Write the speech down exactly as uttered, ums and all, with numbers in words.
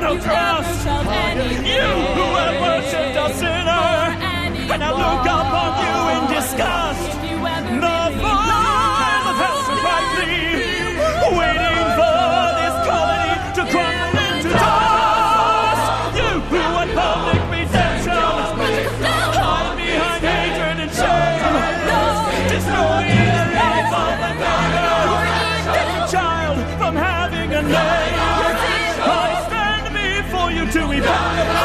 no trust. You who have worshipped a sinner, and I look upon you in disgust. The Father passing brightly, waiting for this colony to crumble into dust. You who want public redemption, hide behind hatred and shame, destroying the life of another, every child from having a name. I stand before you to evaluate.